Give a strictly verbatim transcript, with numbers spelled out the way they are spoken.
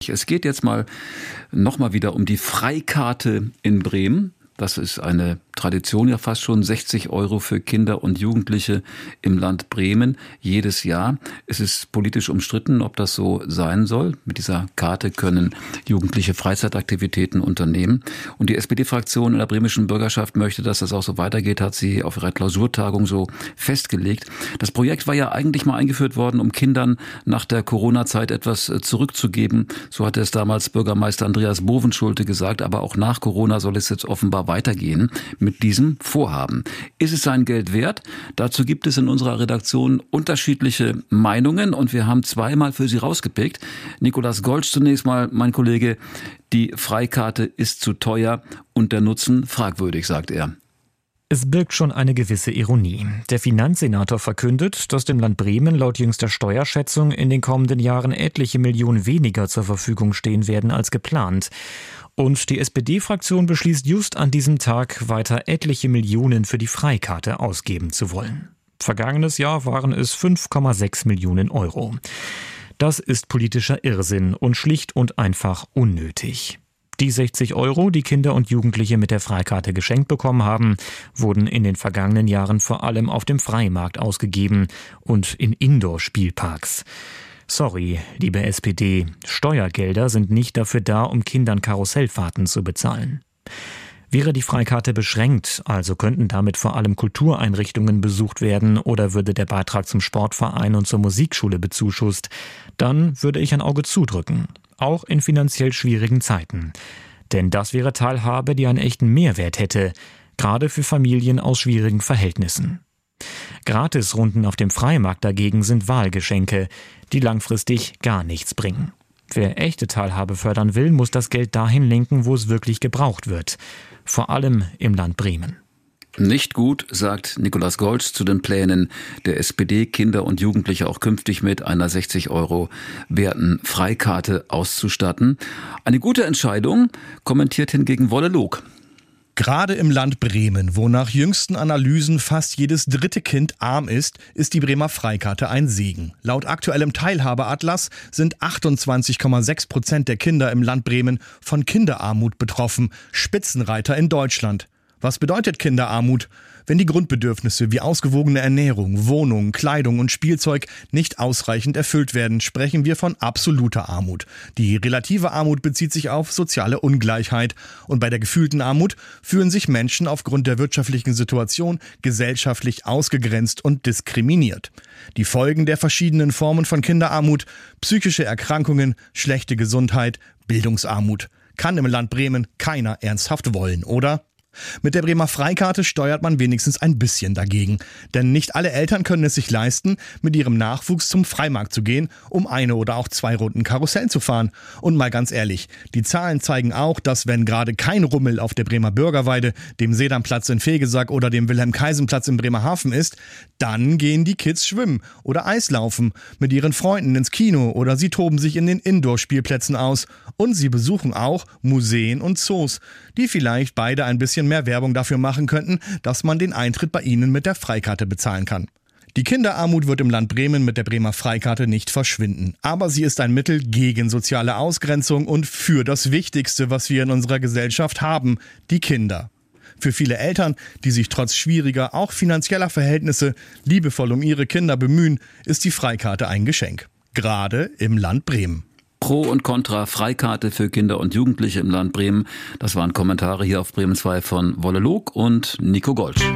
Es geht jetzt mal nochmal wieder um die Freikarte in Bremen. Das ist eine Tradition, ja fast schon sechzig Euro für Kinder und Jugendliche im Land Bremen jedes Jahr. Es ist politisch umstritten, ob das so sein soll. Mit dieser Karte können Jugendliche Freizeitaktivitäten unternehmen. Und die S P D-Fraktion in der bremischen Bürgerschaft möchte, dass das auch so weitergeht, hat sie auf ihrer Klausurtagung so festgelegt. Das Projekt war ja eigentlich mal eingeführt worden, um Kindern nach der Corona-Zeit etwas zurückzugeben. So hatte es damals Bürgermeister Andreas Bovenschulte gesagt. Aber auch nach Corona soll es jetzt offenbar weitergehen mit diesem Vorhaben. Ist es sein Geld wert? Dazu gibt es in unserer Redaktion unterschiedliche Meinungen und wir haben zweimal für Sie rausgepickt. Nikolaus Goltz zunächst mal, mein Kollege, die Freikarte ist zu teuer und der Nutzen fragwürdig, sagt er. Es birgt schon eine gewisse Ironie. Der Finanzsenator verkündet, dass dem Land Bremen laut jüngster Steuerschätzung in den kommenden Jahren etliche Millionen weniger zur Verfügung stehen werden als geplant. Und die S P D-Fraktion beschließt just an diesem Tag weiter etliche Millionen für die Freikarte ausgeben zu wollen. Vergangenes Jahr waren es fünf Komma sechs Millionen Euro. Das ist politischer Irrsinn und schlicht und einfach unnötig. Die sechzig Euro, die Kinder und Jugendliche mit der Freikarte geschenkt bekommen haben, wurden in den vergangenen Jahren vor allem auf dem Freimarkt ausgegeben und in Indoor-Spielparks. Sorry, liebe S P D, Steuergelder sind nicht dafür da, um Kindern Karussellfahrten zu bezahlen. Wäre die Freikarte beschränkt, also könnten damit vor allem Kultureinrichtungen besucht werden oder würde der Beitrag zum Sportverein und zur Musikschule bezuschusst, dann würde ich ein Auge zudrücken, auch in finanziell schwierigen Zeiten. Denn das wäre Teilhabe, die einen echten Mehrwert hätte, gerade für Familien aus schwierigen Verhältnissen. Gratisrunden auf dem Freimarkt dagegen sind Wahlgeschenke, die langfristig gar nichts bringen. Wer echte Teilhabe fördern will, muss das Geld dahin lenken, wo es wirklich gebraucht wird. Vor allem im Land Bremen. Nicht gut, sagt Nikolaus Goltz zu den Plänen der S P D, Kinder und Jugendliche auch künftig mit einer sechzig Euro werten Freikarte auszustatten. Eine gute Entscheidung, kommentiert hingegen Wolle Log. Gerade im Land Bremen, wo nach jüngsten Analysen fast jedes dritte Kind arm ist, ist die Bremer Freikarte ein Segen. Laut aktuellem Teilhabeatlas sind achtundzwanzig Komma sechs Prozent der Kinder im Land Bremen von Kinderarmut betroffen, Spitzenreiter in Deutschland. Was bedeutet Kinderarmut? Wenn die Grundbedürfnisse wie ausgewogene Ernährung, Wohnung, Kleidung und Spielzeug nicht ausreichend erfüllt werden, sprechen wir von absoluter Armut. Die relative Armut bezieht sich auf soziale Ungleichheit. Und bei der gefühlten Armut fühlen sich Menschen aufgrund der wirtschaftlichen Situation gesellschaftlich ausgegrenzt und diskriminiert. Die Folgen der verschiedenen Formen von Kinderarmut: psychische Erkrankungen, schlechte Gesundheit, Bildungsarmut. Kann im Land Bremen keiner ernsthaft wollen, oder? Mit der Bremer Freikarte steuert man wenigstens ein bisschen dagegen. Denn nicht alle Eltern können es sich leisten, mit ihrem Nachwuchs zum Freimarkt zu gehen, um eine oder auch zwei Runden Karussell zu fahren. Und mal ganz ehrlich, die Zahlen zeigen auch, dass wenn gerade kein Rummel auf der Bremer Bürgerweide, dem Sedamplatz in Vegesack oder dem Wilhelm-Kaisen-Platz in Bremerhaven ist, dann gehen die Kids schwimmen oder Eislaufen, mit ihren Freunden ins Kino oder sie toben sich in den Indoor-Spielplätzen aus. Und sie besuchen auch Museen und Zoos, die vielleicht beide ein bisschen mehr Werbung dafür machen könnten, dass man den Eintritt bei ihnen mit der Freikarte bezahlen kann. Die Kinderarmut wird im Land Bremen mit der Bremer Freikarte nicht verschwinden. Aber sie ist ein Mittel gegen soziale Ausgrenzung und für das Wichtigste, was wir in unserer Gesellschaft haben, die Kinder. Für viele Eltern, die sich trotz schwieriger, auch finanzieller Verhältnisse liebevoll um ihre Kinder bemühen, ist die Freikarte ein Geschenk. Gerade im Land Bremen. Pro und Contra Freikarte für Kinder und Jugendliche im Land Bremen. Das waren Kommentare hier auf Bremen zwei von Wolle Log und Nico Goltz.